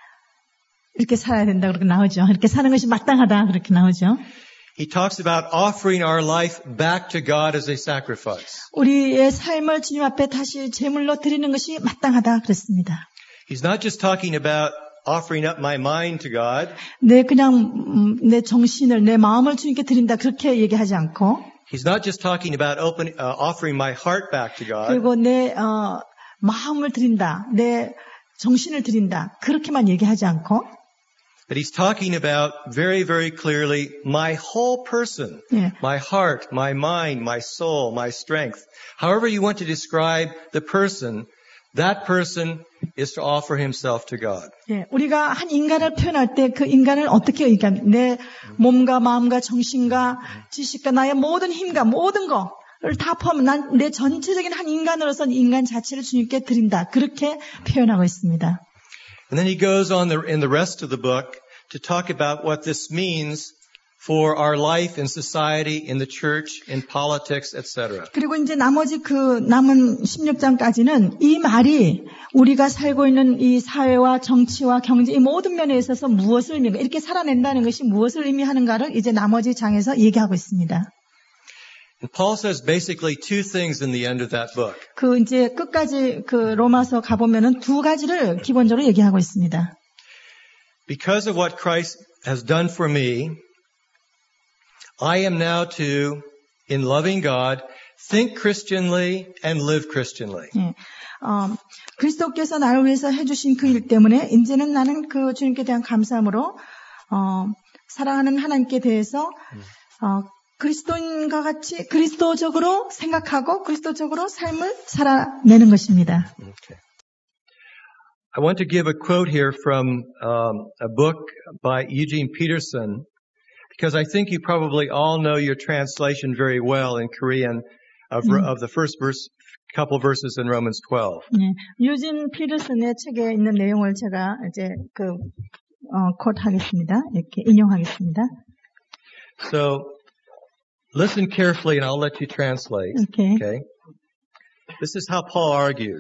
이렇게 살아야 된다 그렇게 나오죠. 이렇게 사는 것이 마땅하다 그렇게 나오죠. He talks about offering our life back to God as a sacrifice. 우리의 삶을 주님 앞에 다시 제물로 드리는 것이 마땅하다 그랬습니다. He's not just talking about offering up my mind to God. 내 그냥 음, 내 정신을 내 마음을 주님께 드린다 그렇게 얘기하지 않고 He's not just talking about open, uh, offering my heart back to God. 그리고 내 어, 마음을 드린다, 내 정신을 드린다 그렇게만 얘기하지 않고 But he's talking about very, very clearly my whole person, 예. my heart, my mind, my soul, my strength. However you want to describe the person, that person is to offer himself to God. 예, 우리가 한 인간을 표현할 때 그 인간을 어떻게 얘기하냐? 내 몸과 마음과 정신과 지식과 나의 모든 힘과 모든 거를 다 포함한 난 내 전체적인 한 인간으로서 인간 자체를 주님께 드린다. 그렇게 표현하고 있습니다. And then he goes on the, in the rest of the book to talk about what this means for our life in society, in the church, in politics, et cetera. 그리고 이제 나머지 그 남은 십육 장까지는 이 말이 우리가 살고 있는 이 사회와 정치와 경제 이 모든 면에 있어서 무엇을 의미하는가, 이렇게 살아낸다는 것이 무엇을 의미하는가를 이제 나머지 장에서 얘기하고 있습니다. And Paul says basically two things in the end of that book. 그 이제 끝까지 그 로마서 가보면은 두 가지를 기본적으로 얘기하고 있습니다. Because of what Christ has done for me, I am now to, in loving God, think Christianly and live Christianly. 예. 어, 그리스도께서 나를 위해서 해주신 그 일 때문에 이제는 나는 그 주님께 대한 감사함으로 어, 사랑하는 하나님께 대해서 어, 그리스도인과 같이 그리스도적으로 생각하고 그리스도적으로 삶을 살아내는 것입니다. Okay. I want to give a quote here from um, a book by Eugene Peterson, because I think you probably all know your translation very well in Korean of, 음. of the first verse, couple verses in Romans twelve. 네, 유진 피터슨의 책에 있는 내용을 제가 이제 그 어, 컷하겠습니다. 이렇게 인용하겠습니다. So listen carefully, and I'll let you translate. Okay. Okay. This is how Paul argues.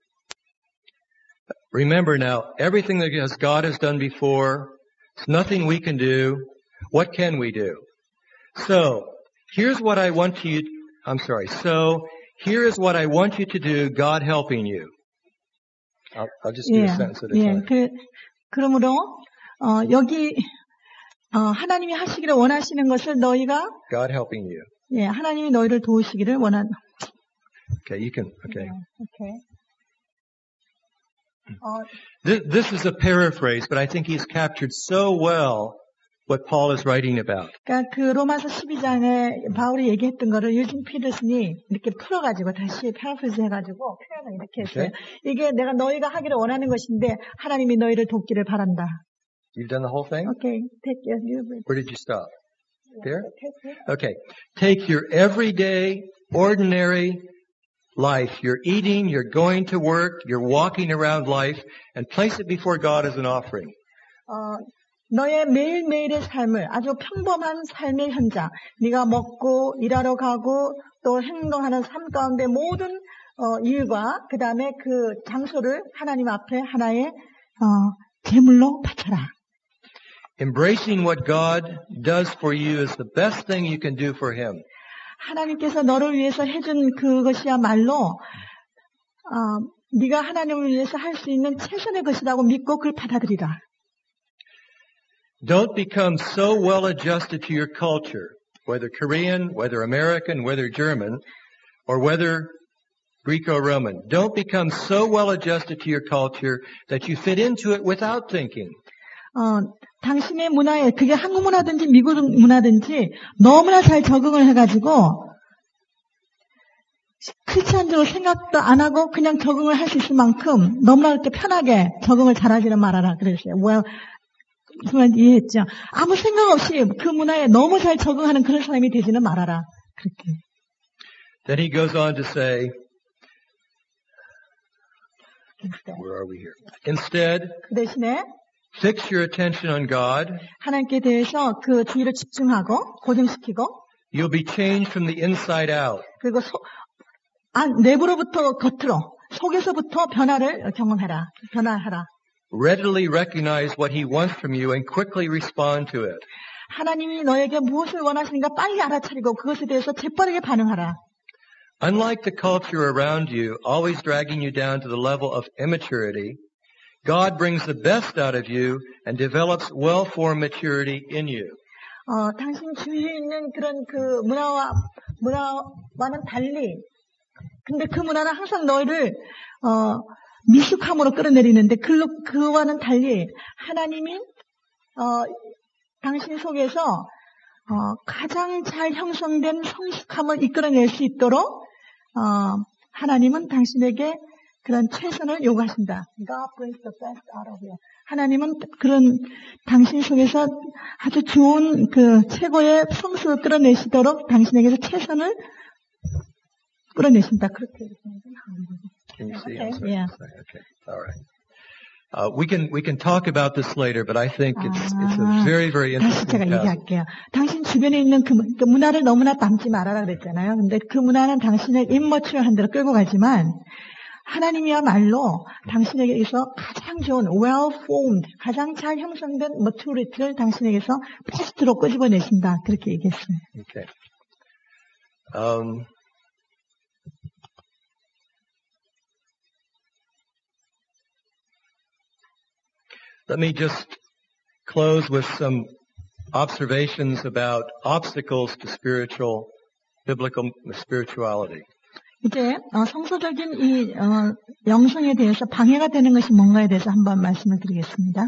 Remember now, everything that God has done before, it's nothing we can do. What can we do? So, here's what I want you, I'm sorry. So, here is what I want you to do, God helping you. I'll, I'll just do 예, a sentence at a 예, time. 그, 그러므로, 어, 여기, 어, 하나님이 하시기를 원하시는 것을 너희가, God helping you. 예, 하나님이 너희를 도우시기를 원한, Okay, you can, okay. 예, 오케이. 어, This, this is a paraphrase, but I think he's captured so well what Paul is writing about. 그러니까 그 로마서 십이 장에 바울이 얘기했던 거를 유진 피터슨이 이렇게 풀어가지고 다시 패러프레이즈 해가지고 표현을 이렇게 했어요. Okay. 이게 내가 너희가 하기를 원하는 것인데 하나님이 너희를 돕기를 바란다. You've done the whole thing? 오케이, take your, you, Where did you stop? There? take it. Okay. Take your everyday, ordinary life. You're eating, you're going to work, you're walking around life, and place it before God as an offering. 어, 너의 매일매일의 삶을 아주 평범한 삶의 현장, 네가 먹고 일하러 가고 또 행동하는 삶 가운데 모든 어, 일과 그 다음에 그 장소를 하나님 앞에 하나의 어, 제물로 바쳐라. Embracing what God does for you is the best thing you can do for Him. 하나님께서 너를 위해서 해준 그것이야말로 어, 네가 하나님을 위해서 할 수 있는 최선의 것이라고 믿고 그걸 받아들이라. Don't become so well adjusted to your culture, whether Korean, whether American, whether German, or whether Greco-Roman. Don't become so well adjusted to your culture that you fit into it without thinking. 어, 당신의 문화에, 그게 한국 문화든지 미국 문화든지 너무나 잘 적응을 해가지고 크리스찬적으로 생각도 안 하고 그냥 적응을 할 수 있을 만큼 너무나 그렇게 편하게 적응을 잘하지는 말아라 그랬어요. well, 정말 이해했죠. 아무 생각 없이 그 문화에 너무 잘 적응하는 그런 사람이 되지는 말아라. 그렇게. Then he goes on to say, where are we here? Instead, 그 대신에 fix your attention on God. 하나님께 대해서 그 주의를 집중하고 고정시키고 You'll be changed from the inside out. 그리고 소, 안, 내부로부터 겉으로 속에서부터 변화를 경험해라. 변화하라. Readily recognize what He wants from you and quickly respond to it. 하나님이 너에게 무엇을 원하시는가 빨리 알아차리고 그것에 대해서 재빠르게 반응하라. Unlike the culture around you, always dragging you down to the level of immaturity, God brings the best out of you and develops well-formed maturity in you. 어, 당신 주위에 있는 그런 그 문화와, 문화와는 달리, 근데 그 문화는 항상 너희를, 어, 미숙함으로 끌어내리는데, 그, 그와는 달리, 하나님이, 어, 당신 속에서, 어, 가장 잘 형성된 성숙함을 이끌어낼 수 있도록, 어, 하나님은 당신에게 그런 최선을 요구하신다. God brings the best out of you. 하나님은 그런 당신 속에서 아주 좋은 그 최고의 성수를 끌어내시도록 당신에게서 최선을 끌어내신다. 그렇게. Can you see? Okay, I'm sorry. yeah. Okay. All right. Uh, we can we can talk about this later, but I think it's it's a 아, very very 다시 제가 interesting passage. 얘기할게요. 당신 주변에 있는 그, 그 문화를 너무나 담지 말아라 그랬잖아요. 근데 그 문화는 당신을 immature 대로 끌고 가지만 하나님이야말로 당신에게서 가장 좋은 well-formed, 가장 잘 형성된 maturity를 당신에게서 베스트로 끄집어내신다. 그렇게 얘기했어요. Okay. Um, let me just close with some observations about obstacles to spiritual biblical spirituality. 이제 어, 성서적인 이 어, 영성에 대해서 방해가 되는 것이 뭔가에 대해서 한번 말씀을 드리겠습니다.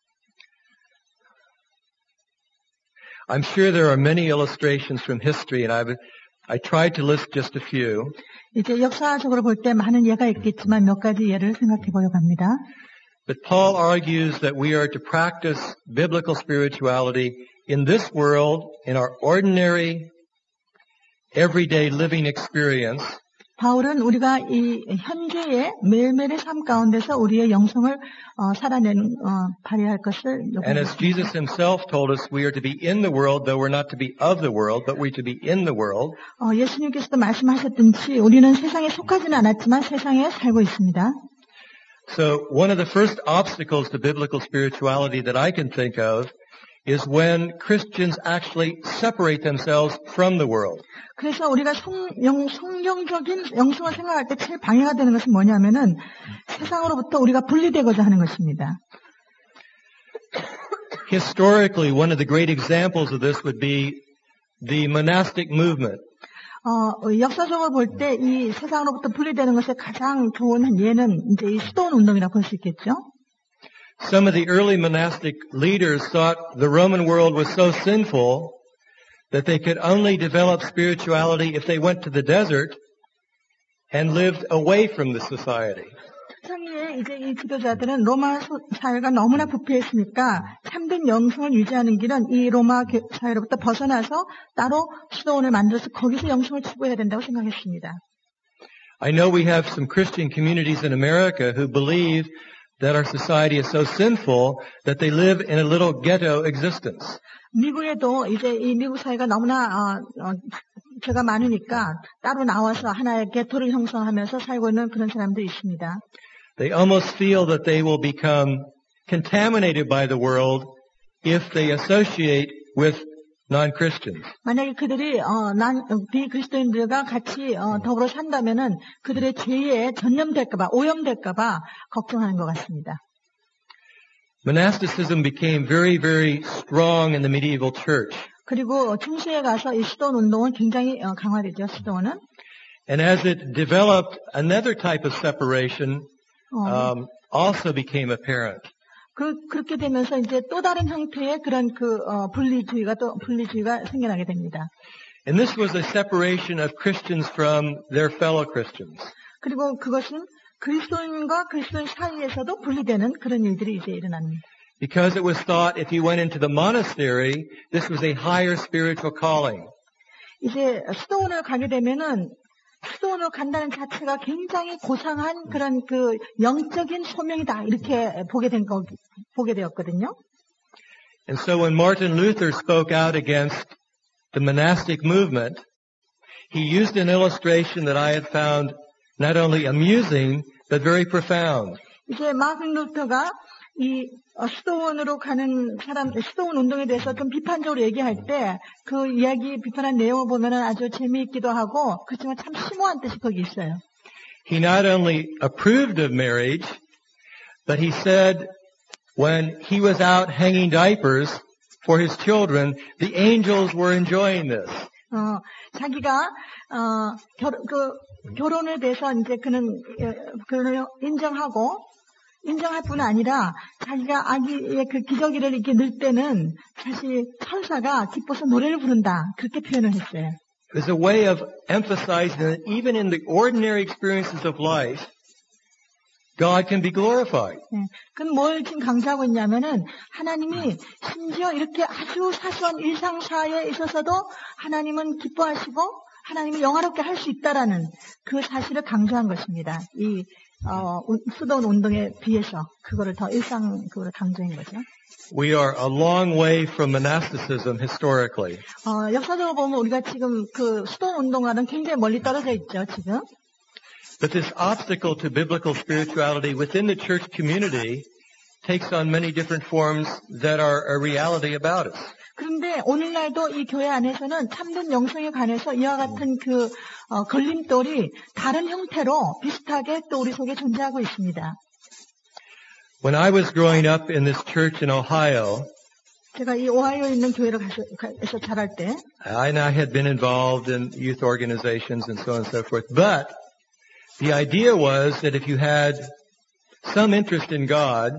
I'm sure there are many illustrations from history, and I've I tried to list just a few. 이제 역사적으로 볼 때 많은 예가 있겠지만 몇 가지 예를 생각해 보려고 합니다. But Paul argues that we are to practice biblical spirituality in this world, in our ordinary, everyday living experience. 바울은 우리가 이 현재의 매일매일의 삶 가운데서 우리의 영성을 어, 살아내는 어, 발휘할 것을 And as Jesus 요구합니다. himself told us, we are to be in the world, though we're not to be of the world, but we're to be in the world. 어, 예수님께서도 말씀하셨듯이 우리는 세상에 속하지는 않았지만 세상에 살고 있습니다. So one of the first obstacles to biblical spirituality that I can think of is when Christians actually separate themselves from the world. 그래서 우리가 성, 영, 성경적인 영성을 생각할 때 제일 방해가 되는 것은 뭐냐면은 세상으로부터 우리가 분리되고자 하는 것입니다. Historically, one of the great examples of this would be the monastic movement. 어, 역사적으로 볼 때 이 세상으로부터 분리되는 것의 가장 좋은 예는 이제 이 수도원 운동이라고 볼 수 있겠죠. Some of the early monastic leaders thought the Roman world was so sinful that they could only develop spirituality if they went to the desert and lived away from the society. 초창기에 이제 이 지도자들은 로마 사회가 너무나 부패했으니까 참된 영성을 유지하는 길은 이 로마 사회로부터 벗어나서 따로 수도원을 만들어서 거기서 영성을 추구해야 된다고 생각했습니다. I know we have some Christian communities in America who believe that our society is so sinful that they live in a little ghetto existence. 미국에도 이제 이 미국 사회가 너무나 어, 어, 죄가 많으니까 따로 나와서 하나의 게토를 형성하면서 살고 있는 그런 사람도 있습니다. They almost feel that they will become contaminated by the world if they associate with non-Christians. 만약에 그들이 어, 난, 비그리스도인들과 같이 어, 더불어 산다면은 그들의 죄에 전염될까봐 오염될까봐 걱정하는 것 같습니다. Monasticism became very, very strong in the medieval church. 그리고 중세에 가서 이 수도원 운동은 굉장히 어, 강화되죠. 수도원은. And as it developed, another type of separation um, also became apparent. 그, 그렇게 되면서 이제 또 다른 형태의 그런 그, 어, 분리주의가 또, 분리주의가 생겨나게 됩니다. And this was a separation of Christians from their fellow Christians. 그리고 그것은 그리스도인과 그리스도인 사이에서도 분리되는 그런 일들이 이제 일어납니다. Because it was thought if you went into the monastery, this was a higher spiritual calling. 이제 수도원을 가게 되면은 수도원을 간다는 자체가 굉장히 고상한 그런 그 영적인 소명이다 이렇게 보게 된 거 보게 되었거든요. And so when Martin Luther spoke out against the monastic movement, he used an illustration that I had found not only amusing but very profound. 이제 마틴 루터가 이 수도원으로 가는 사람, 수도원 운동에 대해서 좀 비판적으로 얘기할 때 그 이야기 비판한 내용을 보면은 아주 재미있기도 하고 그렇지만 참 심오한 뜻이 거기 있어요. He not only approved of marriage, but he said when he was out hanging diapers for his children, the angels were enjoying this. 어, 자기가 어, 결, 그 결혼에 대해서 이제 그는 그를 인정하고 인정할 뿐 아니라 자기가 아기의 그 기저귀를 이렇게 넣을 때는 사실 천사가 기뻐서 노래를 부른다 그렇게 표현을 했어요. It's a way of emphasizing that even in the ordinary experiences of life, God can be glorified. 네, 그건 뭘 지금 강조하고 있냐면은 하나님이 심지어 이렇게 아주 사소한 일상사에 있어서도 하나님은 기뻐하시고 하나님이 영화롭게 할 수 있다라는 그 사실을 강조한 것입니다. 이 어, 수도원 운동에 비해서 그거를 더 일상 그거를 강조한 거죠. We are a long way from monasticism historically. 어, 역사적으로 보면 우리가 지금 그 수도원 운동과는 굉장히 멀리 떨어져 있죠, 지금. But this obstacle to biblical spirituality within the church community takes on many different forms that are a reality about us. 그런데 오늘날도 이 교회 안에서는 참된 영성에 관해서 이와 같은 그 어, 걸림돌이 다른 형태로 비슷하게 또 우리 속에 존재하고 있습니다. When I was growing up in this church in Ohio, 제가 이 오하이오에 있는 교회를 가서, 가서 자랄 때, I now had been involved in youth organizations and so on and so forth. But the idea was that if you had some interest in God,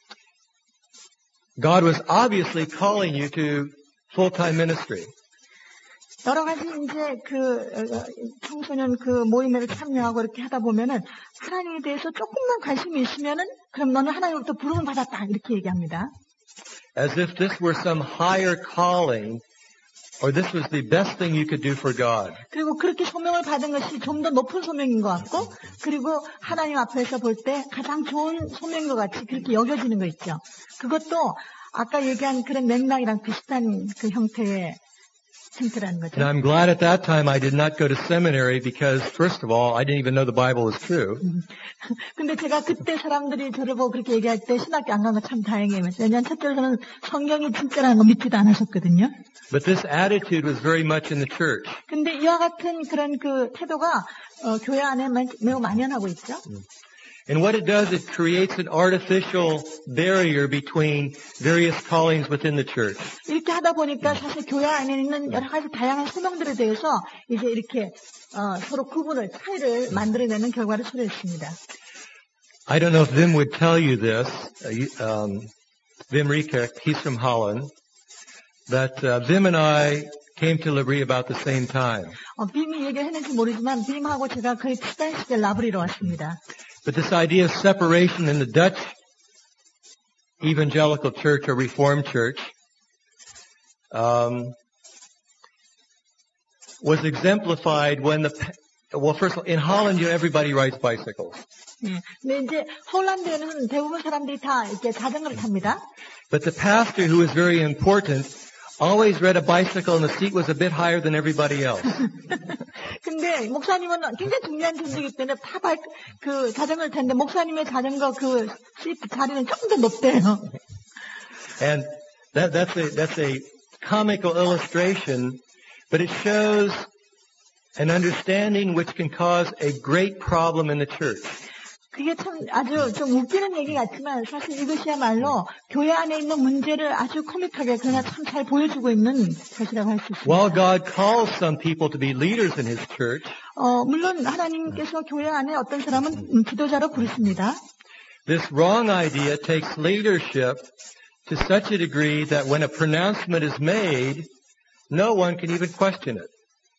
God was obviously calling you to full-time ministry. 여러 가지 이제 그 어, 청소년 그 모임에 참여하고 이렇게 하다 보면은 하나님에 대해서 조금만 관심이 있으면은 그럼 너는 하나님으로부터 부름을 받았다 이렇게 얘기합니다. As if this were some higher calling, or this was the best thing you could do for God. 그리고 그렇게 소명을 받은 것이 좀 더 높은 소명인 것 같고, 그리고 하나님 앞에서 볼 때 가장 좋은 소명인 것 같이 그렇게 여겨지는 거 있죠. 그것도 아까 얘기한 그런 맥락이랑 비슷한 그 형태의 형태라는 거죠. And I'm glad at that time I did not go to seminary because, first of all, I didn't even know the Bible was true. 근데 제가 그때 사람들이 저를 보고 그렇게 얘기할 때 신학교 안 간 거 참 다행이에요. 왜냐하면 첫째로 저는 성경이 진짜라는 거 믿지도 않았었거든요. But this attitude was very much in the church. 근데 이와 같은 그런 그 태도가 어, 교회 안에 매우 만연하고 있죠. And what it does, it creates an artificial barrier between various callings within the church. 이렇게 하다 보니까 사실 교회 안에 있는 여러 가지 다양한 소명들에 대해서 이제 이렇게 어, 서로 구분을, 차이를 만들어내는 결과를 초래했습니다. I don't know if Wim would tell you this. Uh, um, Wim Riekert, he's from Holland. That uh, Wim and I came to Labrie about the same time. 어, 빔이 얘기를 했는지 모르지만 빔하고 제가 거의 비슷한 시기에 라브리로 왔습니다. But this idea of separation in the Dutch evangelical church or Reformed church um, was exemplified when the, well, first of all, in Holland, you know, everybody rides bicycles. 네. 근데 이제 홀란드에는 대부분 사람들이 다 이렇게 자전거를 탑니다. But the pastor, who was very important, always rode a bicycle and the seat was a bit higher than everybody else. 근데 목사님은 굉장히 중요한 존재이기 때문에 다 발, 그 자전거를 탔는데 목사님의 자전거 그 시트 자리는 조금 더 높대요. And that, that's a, that's a comical illustration, but it shows an understanding which can cause a great problem in the church. 그게 참 아주 좀 웃기는 얘기 같지만 사실 이것이야말로 교회 안에 있는 문제를 아주 코믹하게 그러나 참 잘 보여주고 있는 것이라고 할 수 있습니다. While God calls some people to be leaders in His church, 어, 물론 하나님께서 교회 안에 어떤 사람은 지도자로 부르십니다. this wrong idea takes leadership to such a degree that when a pronouncement is made, no one can even question it.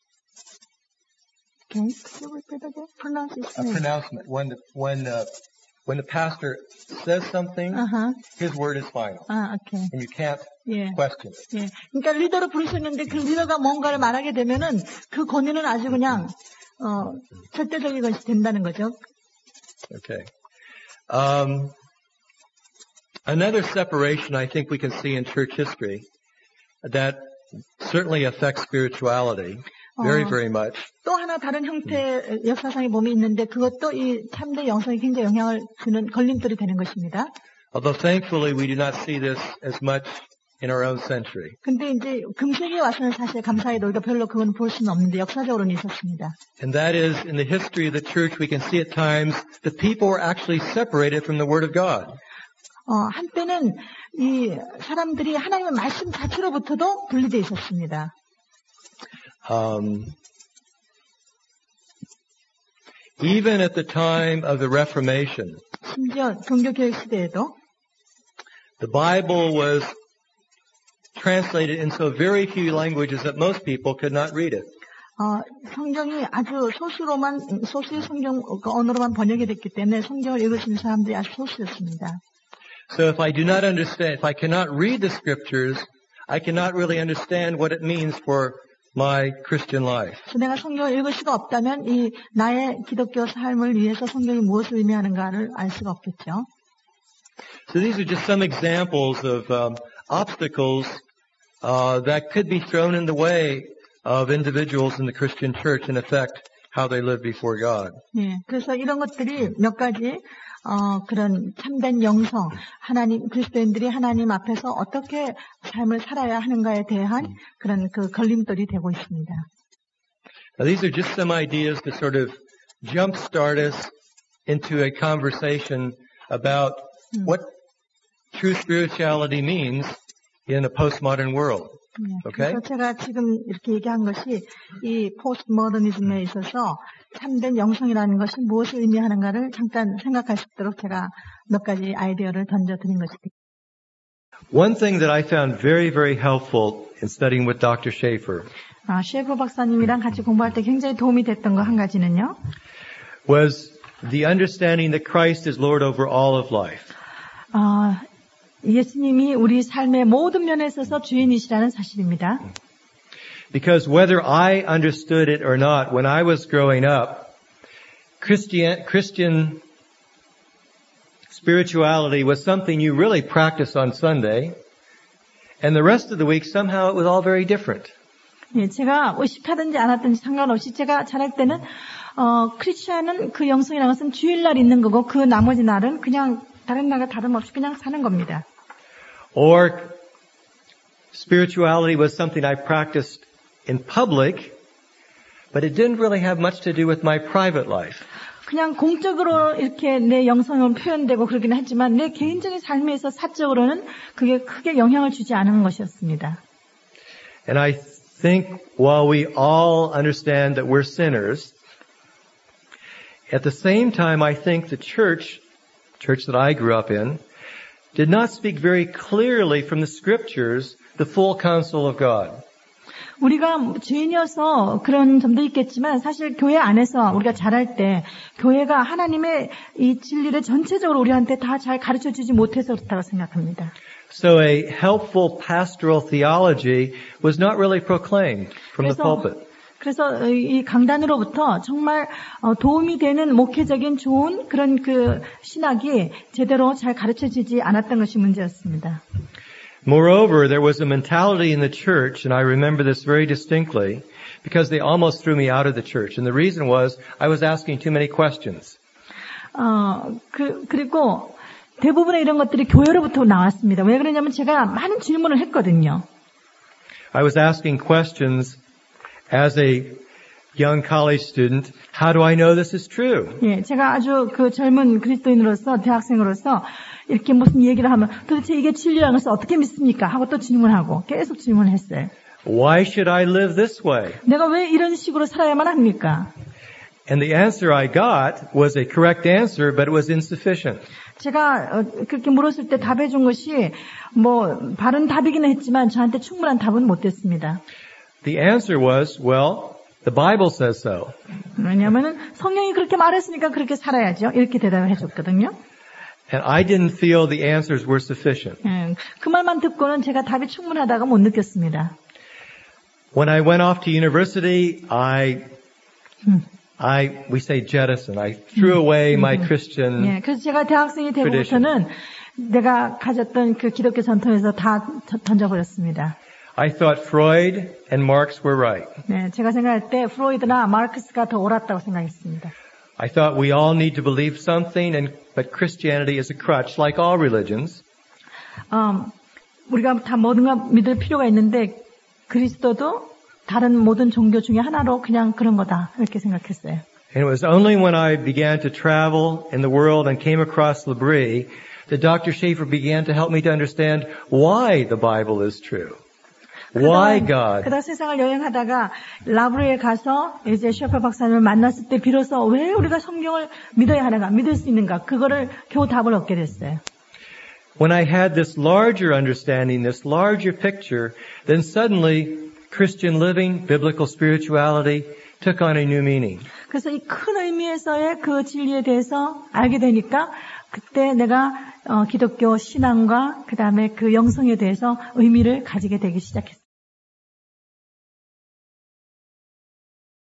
Can you repeat again? Pronunciation. A pronouncement. When the, when the, when the pastor says something, Uh-huh. his word is final. 아, 오케이. And you can't 예. question it. 예. 그러니까 리더로 부르셨는데 그 리더가 뭔가를 말하게 되면은 그 권위는 아주 그냥 어, 절대적인 것이 된다는 거죠. Okay. Um, another separation I think we can see in church history that certainly affects spirituality very, 어, very much. 또 하나 다른 형태의 역사상의 몸이 있는데 그것도 이 참된 영성에 굉장히 영향을 주는 걸림돌이 되는 것입니다. Although thankfully we do not see this as much in our own century. 근데 이제 금세기에 와서는 사실 감사히도 우리가 별로 그건 볼 수는 없는데 역사적으로는 있었습니다. And that is, in the history of the church, we can see at times the people were actually separated from the Word of God. 어, 한때는 이 사람들이 하나님의 말씀 자체로부터도 분리되어 있었습니다. Um, even at the time of the Reformation, 심지어 종교개혁 시대에도 the Bible was translated in so very few languages that most people could not read it. 어, 성경이 아주 소수로만 소수의 성경 언어로만 번역이 됐기 때문에 성경을 읽으시는 사람들이 아주 소수였습니다. So if I do not understand, if I cannot read the scriptures, I cannot really understand what it means for my Christian life. 그래서 내가 성경을 읽을 수가 없다면 이 나의 기독교 삶을 위해서 성경이 무엇을 의미하는가를 알 수가 없겠죠. So these are just some examples of um, obstacles uh, that could be thrown in the way of individuals in the Christian church and affect how they live before God. 네, 그래서 이런 것들이 몇 가지 어, 그런 참된 영성, 하나님 그리스도인들이 하나님 앞에서 어떻게 삶을 살아야 하는가에 대한 그런 그 걸림돌이 되고 있습니다. Now these are just some ideas to sort of jumpstart us into a conversation about what true spirituality means in a postmodern world. 네, Okay? 그래서 제가 지금 이렇게 얘기한 것이 이 포스트모더니즘에 있어서 참된 영성이라는 것이 무엇을 의미하는가를 잠깐 생각할 수 있도록 제가 몇 가지 아이디어를 던져드린 것입니다. One thing that I found very, very helpful in studying with Doctor Schaefer 아, 셰프 박사님이랑 같이 공부할 때 굉장히 도움이 됐던 거 한 가지는요. was the understanding that Christ is Lord over all of life. 아, 예수님이 우리 삶의 모든 면에 있어서 주인이시라는 사실입니다. Because whether I understood it or not, when I was growing up, Christian, Christian spirituality was something you really practiced on Sunday, and the rest of the week somehow it was all very different. 예, 제가 의식하든지 안 하든지 상관없이 제가 자랄 때는 어, 크리스천은 그 영성이라는 것은 주일날 있는 거고 그 나머지 날은 그냥 다른 날과 다름없이 그냥 사는 겁니다. Or spirituality was something I practiced in public, but it didn't really have much to do with my private life. 그냥 공적으로 이렇게 내 영성은 표현되고 그러긴 했지만 내 개인적인 삶에서 사적으로는 그게 크게 영향을 주지 않은 것이었습니다. And I think while we all understand that we're sinners, at the same time I think the church, church that I grew up in, did not speak very clearly from the scriptures the full counsel of God. 우리가 죄인이어서 그런 점도 있겠지만 사실 교회 안에서 우리가 자랄 때 교회가 하나님의 이 진리를 전체적으로 우리한테 다 잘 가르쳐주지 못해서 그렇다고 생각합니다. So a helpful pastoral theology was not really proclaimed from the 그래서, pulpit. 그래서 이 강단으로부터 정말 도움이 되는 목회적인 좋은 그런 그 신학이 제대로 잘 가르쳐지지 않았던 것이 문제였습니다. Moreover, there was a mentality in the church, and I remember this very distinctly, because they almost threw me out of the church. And the reason was I was asking too many questions. 어, 그, 그리고 대부분의 이런 것들이 교회로부터 나왔습니다. 왜 그러냐면 제가 많은 질문을 했거든요. I was asking questions as a young college student. How do I know this is true? 예, 제가 아주 그 젊은 그리스도인으로서 대학생으로서 이렇게 무슨 얘기를 하면 도대체 이게 진리라는 것을 어떻게 믿습니까? 하고 또 질문하고 계속 질문을 했어요. Why should I live this way? 내가 왜 이런 식으로 살아야만 합니까? And the answer I got was a correct answer, but it was insufficient. 제가 그렇게 물었을 때 답해준 것이 뭐 바른 답이기는 했지만 저한테 충분한 답은 못 됐습니다. The answer was, well, the Bible says so. 왜냐하면 성경이 그렇게 말했으니까 그렇게 살아야죠. 이렇게 대답을 해줬거든요. And I didn't feel the answers were sufficient. 음, 그 말만 듣고는 제가 답이 충분하다고 못 느꼈습니다. When I went off to university, I, 음. I, we say jettison. I threw away my Christian. 예, 그래서 제가 대학생이 되고부터는 내가 가졌던 그 기독교 전통에서 다 던져버렸습니다. I thought Freud and Marx were right. 네, 제가 생각할 때 프로이드나 마르크스가 더 옳았다고 생각했습니다. I thought we all need to believe something, and but Christianity is a crutch, like all religions. 음, 우리가 다 뭐든가 믿을 필요가 있는데 그리스도도 다른 모든 종교 중에 하나로 그냥 그런 거다 이렇게 생각했어요. And it was only when I began to travel in the world and came across L'Abri that Doctor Schaefer began to help me to understand why the Bible is true. Why God? 그다음 세상을 여행하다가 라브리에 가서 이제 셰퍼 박사님을 만났을 때 비로소 왜 우리가 성경을 믿어야 하는가, 믿을 수 있는가, 그거를 겨우 답을 얻게 됐어요. When I had this larger understanding, this larger picture, then suddenly Christian living, biblical spirituality took on a new meaning. 그래서 이 큰 의미에서의 그 진리에 대해서 알게 되니까 그때 내가 어, 기독교 신앙과 그 다음에 그 영성에 대해서 의미를 가지게 되기 시작했어요.